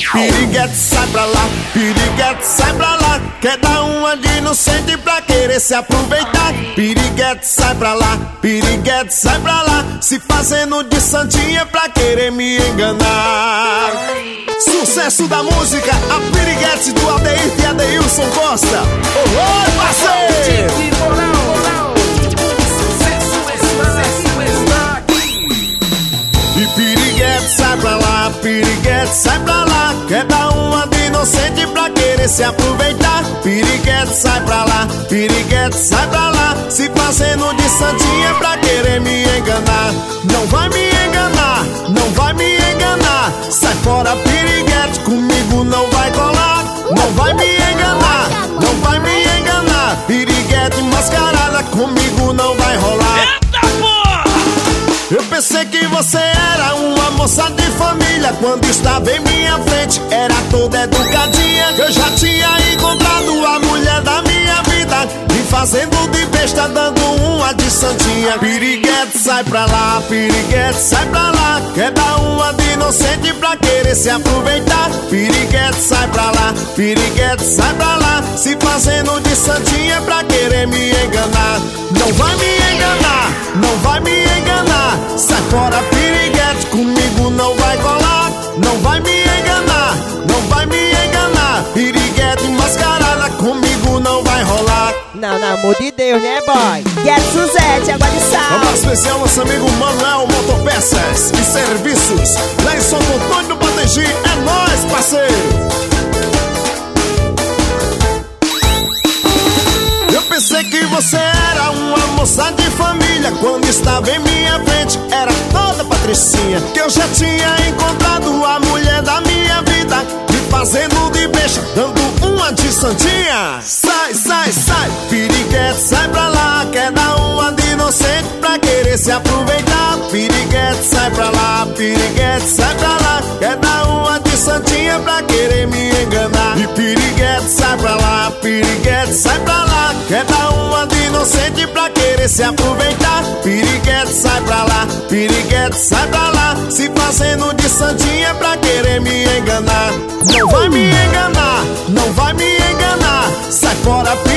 Piriguete, sai pra lá, piriguete, sai pra lá. Quer dar uma de inocente pra querer se aproveitar. Piriguete, sai pra lá, piriguete, sai pra lá. Se fazendo de santinha pra querer me enganar. Sucesso da música, a Piriguete do Aldeir e Adeilson Costa. Oi, parceiro! E piriguete, sai pra lá, piriguete, sai pra lá. Quer dar uma de inocente pra querer se aproveitar. Piriguete, sai pra lá, piriguete, sai pra lá. Se fazendo de santinha pra querer me enganar. Não vai me enganar, não vai me enganar. Sai fora, piriguete, comigo não vai colar. Não vai me enganar, não vai me enganar. Piriguete mascarada, comigo não vai rolar. Eu pensei que você era uma moça de família. Quando estava em minha frente, era toda educadinha. Eu já tinha encontrado a mulher da minha vida, me fazendo de besta, dando uma de santinha. Piriguete, sai pra lá, piriguete, sai pra lá. Quer dar uma de inocente pra querer se aproveitar. Piriguete, sai pra lá, piriguete, sai pra lá. Se fazendo de santinha pra querer me enganar. Não vai me enganar, não vai me enganar. Sai fora, piriguete, comigo não vai colar. Não vai me enganar, não vai me enganar. Piriguete mascarada, comigo não vai rolar. Não, no amor de Deus, né, boy? Get Suzette, água de sal. Abraço especial nosso amigo Manuel Motopeças e Serviços, lá em São Antônio do Potengi. É nóis, parceiro! Eu pensei que você era uma moça de família. Quando estava em minha frente, era toda patricinha. Que eu já tinha encontrado a mulher da minha vida, me fazendo de besta, dando uma de santinha. Sai, sai, sai, piriguete, sai pra lá. Quer dar uma de inocente pra querer se aproveitar. Piriguete, sai pra lá, piriguete, sai pra lá. Quer dar uma de santinha pra querer me enganar. E piriguete, sai pra lá, piriguete, sai pra lá. Quer dar uma de inocente pra querer se aproveitar. Piriguete, sai pra lá, piriguete, sai pra lá. Se fazendo de santinha pra querer me enganar. Não vai me enganar, não vai me enganar. Sai fora,